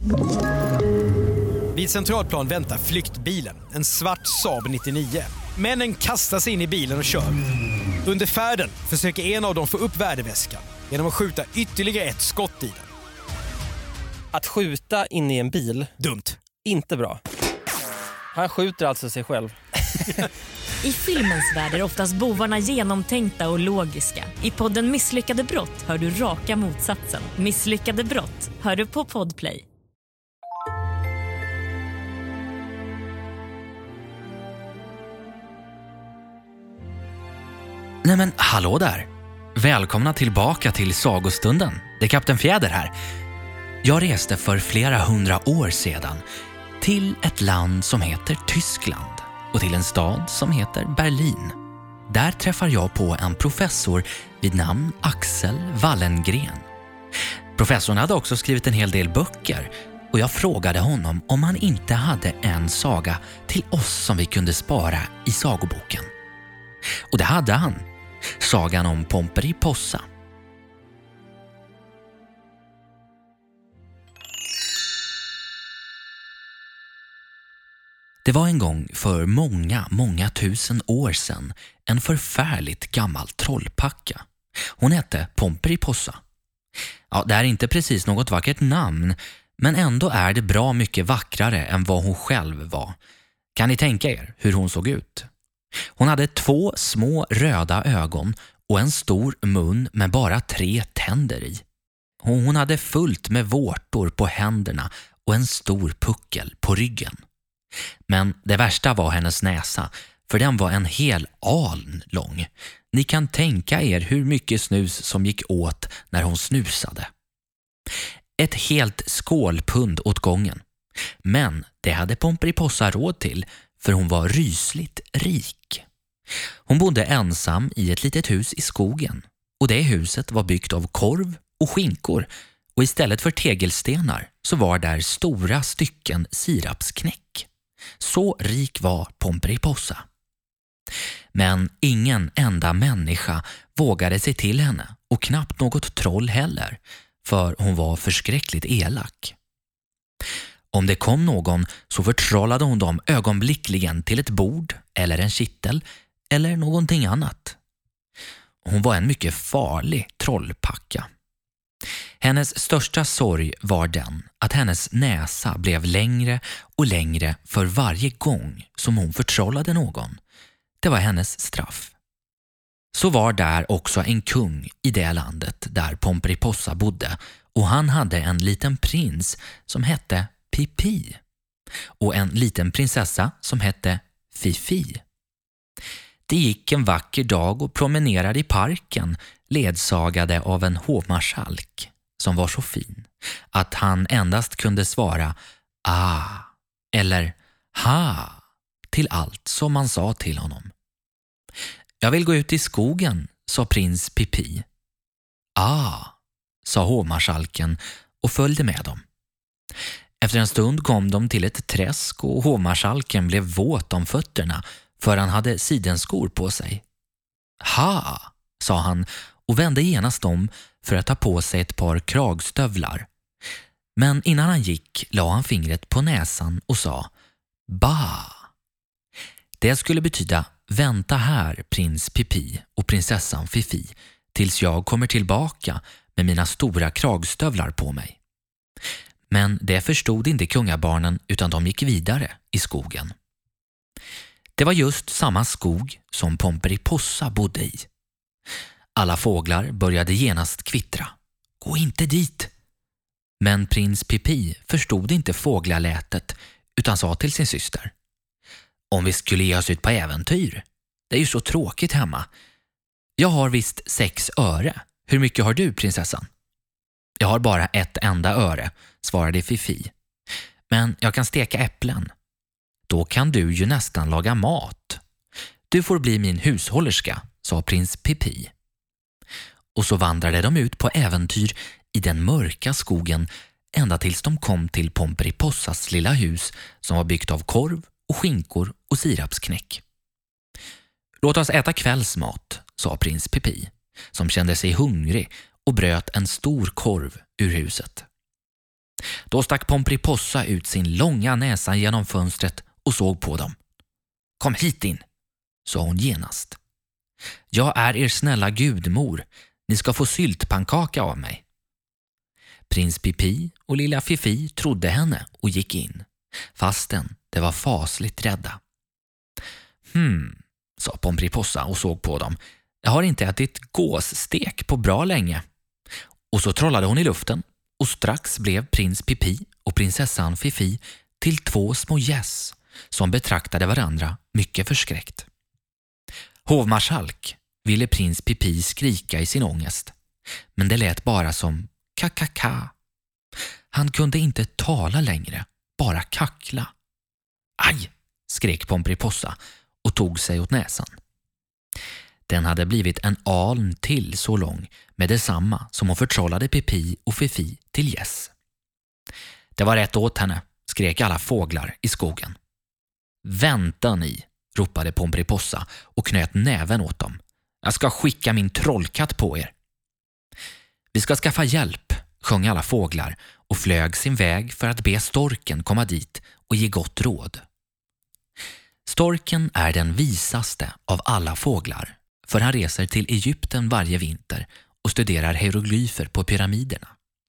Vid Centralplan väntar flyktbilen, en svart Saab 99. Männen kastar sig in i bilen och kör. Under färden försöker en av dem få upp värdeväskan genom att skjuta ytterligare ett skott i den. Att skjuta in i en bil? Dumt. Inte bra. Han skjuter alltså sig själv. I filmens värld är oftast bovarna genomtänkta och logiska. I podden Misslyckade brott hör du raka motsatsen. Misslyckade brott hör du på Podplay. Nej men, hallå där! Välkomna tillbaka till Sagostunden. Det är Kapten Fjäder här. Jag reste för flera 100 år sedan till ett land som heter Tyskland och till en stad som heter Berlin. Där träffar jag på en professor vid namn Axel Wallengren. Professorn hade också skrivit en hel del böcker och jag frågade honom om han inte hade en saga till oss som vi kunde spara i sagoboken. Och det hade han. Sagan om Pomperipossa. Det var en gång för många tusen år sedan en förfärligt gammal trollpacka. Hon hette Pomperipossa. Ja, det är inte precis något vackert namn, men ändå är det bra mycket vackrare än vad hon själv var. Kan ni tänka er hur hon såg ut? Hon hade 2 små röda ögon och en stor mun med bara 3 tänder i. Hon hade fullt med vårtor på händerna och en stor puckel på ryggen. Men det värsta var hennes näsa, för den var en hel aln lång. Ni kan tänka er hur mycket snus som gick åt när hon snusade. Ett helt skålpund åt gången. Men det hade Pomperipossa råd till, för hon var rysligt rik. Hon bodde ensam i ett litet hus i skogen, och det huset var byggt av korv och skinkor, och istället för tegelstenar så var där stora stycken sirapsknäck. Så rik var Pomperipossa. Men ingen enda människa vågade sig till henne, och knappt något troll heller, för hon var förskräckligt elak. Om det kom någon så förtrollade hon dem ögonblickligen till ett bord eller en kittel eller någonting annat. Hon var en mycket farlig trollpacka. Hennes största sorg var den att hennes näsa blev längre och längre för varje gång som hon förtrollade någon. Det var hennes straff. Så var där också en kung i det landet där Pomperipossa bodde, och han hade en liten prins som hette Pipi och en liten prinsessa som hette Fifi. Det gick en vacker dag och promenerade i parken, ledsagade av en hovmarskalk som var så fin att han endast kunde svara ah eller ha till allt som man sa till honom. Jag vill gå ut i skogen, sa prins Pipi. Ah, sa hovmarskalken och följde med dem. Efter en stund kom de till ett träsk och hovmarskalken blev våt om fötterna, för han hade sidenskor på sig. Ha, sa han och vände genast om för att ta på sig ett par kragstövlar. Men innan han gick la han fingret på näsan och sa ba. Det skulle betyda vänta här, prins Pipi och prinsessan Fifi, tills jag kommer tillbaka med mina stora kragstövlar på mig. Men det förstod inte kungabarnen, utan de gick vidare i skogen. Det var just samma skog som Pomperipossa bodde i. Alla fåglar började genast kvittra. Gå inte dit! Men prins Pipi förstod inte fåglalätet, utan sa till sin syster: om vi skulle ge oss ut på äventyr. Det är ju så tråkigt hemma. Jag har visst 6 öre. Hur mycket har du, prinsessan? Jag har bara 1 enda öre, svarade Fifi. Men jag kan steka äpplen. Då kan du ju nästan laga mat. Du får bli min hushållerska, sa prins Pipi. Och så vandrade de ut på äventyr i den mörka skogen ända tills de kom till Pomperipossas lilla hus som var byggt av korv och skinkor och sirapsknäck. Låt oss äta kvällsmat, sa prins Pipi, som kände sig hungrig och bröt en stor korv ur huset. Då stack Pomperipossa ut sin långa näsa genom fönstret och såg på dem. Kom hit in, sa hon genast. Jag är er snälla gudmor. Ni ska få syltpannkaka av mig. Prins Pippi och lilla Fifi trodde henne och gick in, fastän det var fasligt rädda. Sa Pomperipossa och såg på dem. Jag har inte ätit gåsstek på bra länge. Och så trollade hon i luften och strax blev prins Pippi och prinsessan Fifi till 2 små gäss som betraktade varandra mycket förskräckt. Hovmarskalk ville prins Pippi skrika i sin ångest, men det lät bara som kakaka. Han kunde inte tala längre, bara kackla. Aj, skrek Pomperipossa och tog sig åt näsan. Den hade blivit en aln till så lång med detsamma som hon förtrollade Pippi och Fifi till gäss. Det var rätt åt henne, skrek alla fåglar i skogen. Vänta ni, ropade Pomperipossa och knöt näven åt dem. Jag ska skicka min trollkatt på er. Vi ska skaffa hjälp, sjöng alla fåglar och flög sin väg för att be storken komma dit och ge gott råd. Storken är den visaste av alla fåglar, för han reser till Egypten varje vinter och studerar hieroglyfer på pyramiderna.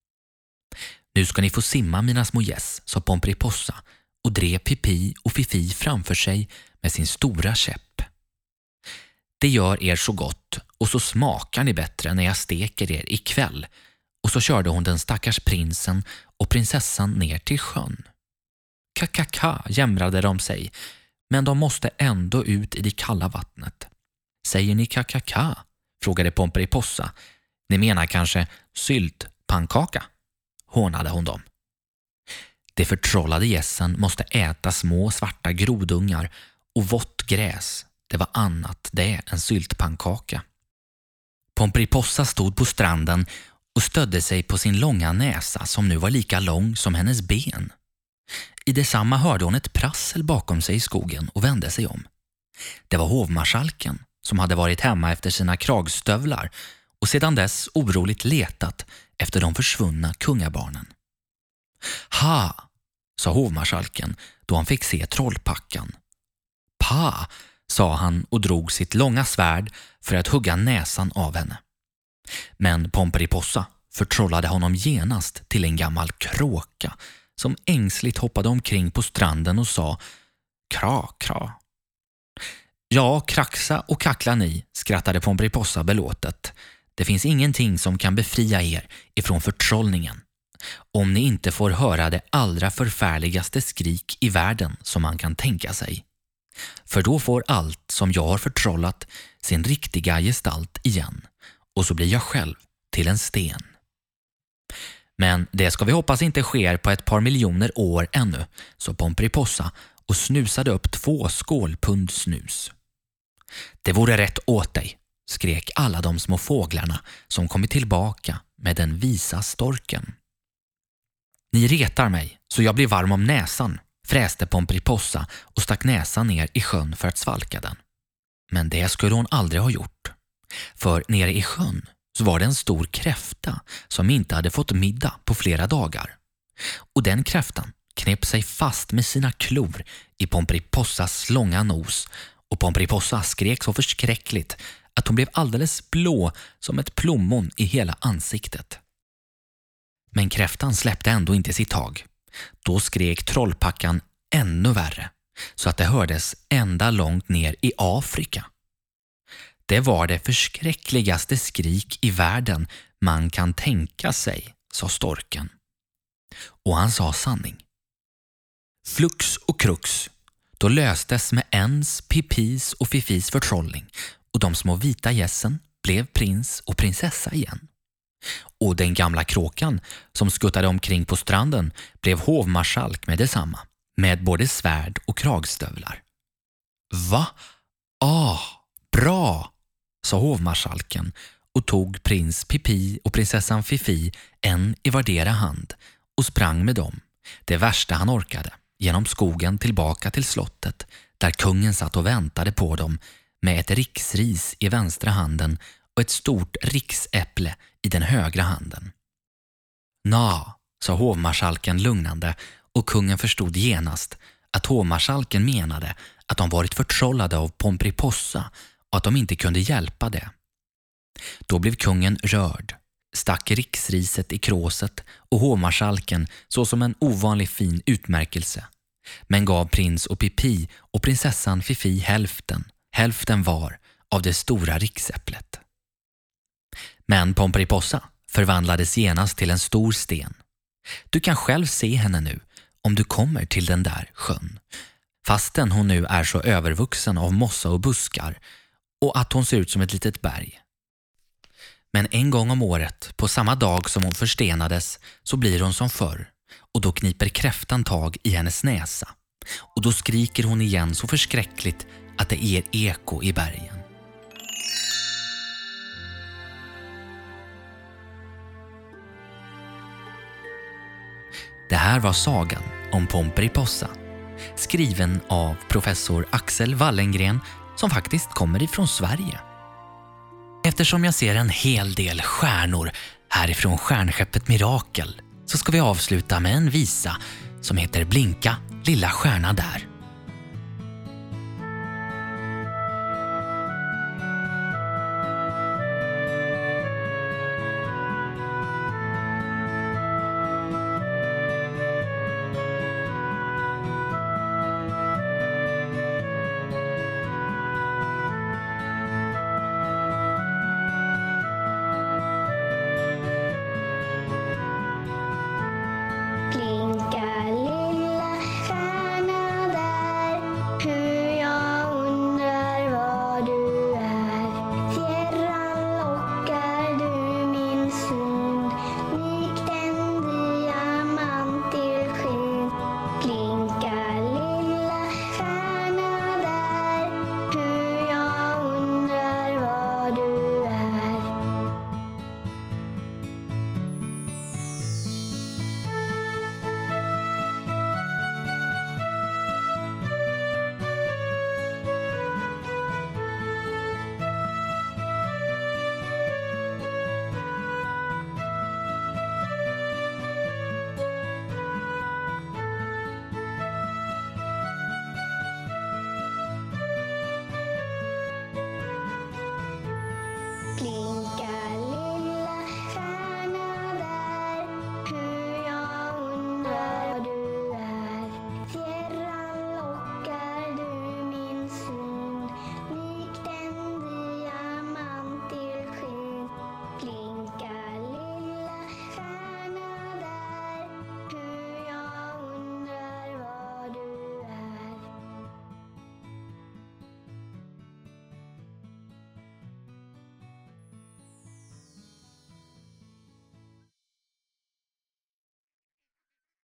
Nu ska ni få simma, mina små gäss, sa Pomperipossa och drev Pippi och Fifi framför sig med sin stora käpp. Det gör er så gott och så smakar ni bättre när jag steker er ikväll. Och så körde hon den stackars prinsen och prinsessan ner till sjön. Kakaka, jämrade de sig, men de måste ändå ut i det kalla vattnet. Säger ni kakaka? Frågade Pomperipossa. Ni menar kanske syltpannkaka? Hånade hon dem. De förtrollade gässen måste äta små svarta grodungar och vått gräs. Det var annat det än syltpannkaka. Pomperipossa stod på stranden och stödde sig på sin långa näsa som nu var lika lång som hennes ben. I detsamma hörde hon ett prassel bakom sig i skogen och vände sig om. Det var hovmarskalken som hade varit hemma efter sina kragstövlar och sedan dess oroligt letat efter de försvunna kungabarnen. Ha, sa hovmarskalken då han fick se trollpackan. Pa, sa han och drog sitt långa svärd för att hugga näsan av henne. Men Pomperipossa förtrollade honom genast till en gammal kråka som ängsligt hoppade omkring på stranden och sa kra, kra. Ja, kraxa och kackla ni, skrattade Pomperipossa belåtet. Det finns ingenting som kan befria er ifrån förtrollningen. Om ni inte får höra det allra förfärligaste skrik i världen som man kan tänka sig. För då får allt som jag har förtrollat sin riktiga gestalt igen och så blir jag själv till en sten. Men det ska vi hoppas inte sker på ett par miljoner år ännu, så Pomperipossa och snusade upp 2 skålpund snus. Det vore rätt åt dig, skrek alla de små fåglarna som kommit tillbaka med den visa storken. Ni retar mig så jag blir varm om näsan, fräste Pomperipossa och stack näsan ner i sjön för att svalka den. Men det skulle hon aldrig ha gjort. För nere i sjön så var det en stor kräfta som inte hade fått middag på flera dagar. Och den kräftan knep sig fast med sina klor i Pomperipossas långa nos och Pomperipossa skrek så förskräckligt att hon blev alldeles blå som ett plommon i hela ansiktet. Men kräftan släppte ändå inte sitt tag. Då skrek trollpackan ännu värre så att det hördes ända långt ner i Afrika. Det var det förskräckligaste skrik i världen man kan tänka sig, sa storken. Och han sa sanning. Flux och krux, då löstes med ens, Pippis och Fifis förtrollning och de små vita gässen blev prins och prinsessa igen. Och den gamla kråkan som skuttade omkring på stranden blev hovmarskalk med detsamma, med både svärd och kragstövlar. Va? Bra, sa hovmarskalken och tog prins Pippi och prinsessan Fifi en i vardera hand och sprang med dem, det värsta han orkade, genom skogen tillbaka till slottet där kungen satt och väntade på dem med ett riksris i vänstra handen och ett stort riksäpple i den högra handen. sa hovmarskalken lugnande, och kungen förstod genast att hovmarskalken menade att de varit förtrollade av Pomperipossa och att de inte kunde hjälpa det. Då blev kungen rörd, stack riksriset i kråset och hovmarskalken så som en ovanlig fin utmärkelse, men gav prins och Pipi och prinsessan Fifi hälften var av det stora riksäpplet. Men Pomperipossa förvandlades genast till en stor sten. Du kan själv se henne nu om du kommer till den där sjön, fastän hon nu är så övervuxen av mossa och buskar och att hon ser ut som ett litet berg. Men en gång om året, på samma dag som hon förstenades, så blir hon som förr, och då kniper kräftan tag i hennes näsa, och då skriker hon igen så förskräckligt att det ger eko i bergen. Det här var sagan om Pomperipossa, skriven av professor Axel Wallengren, som faktiskt kommer ifrån Sverige. Eftersom jag ser en hel del stjärnor härifrån stjärnskeppet Mirakel, så ska vi avsluta med en visa som heter Blinka, lilla stjärna där.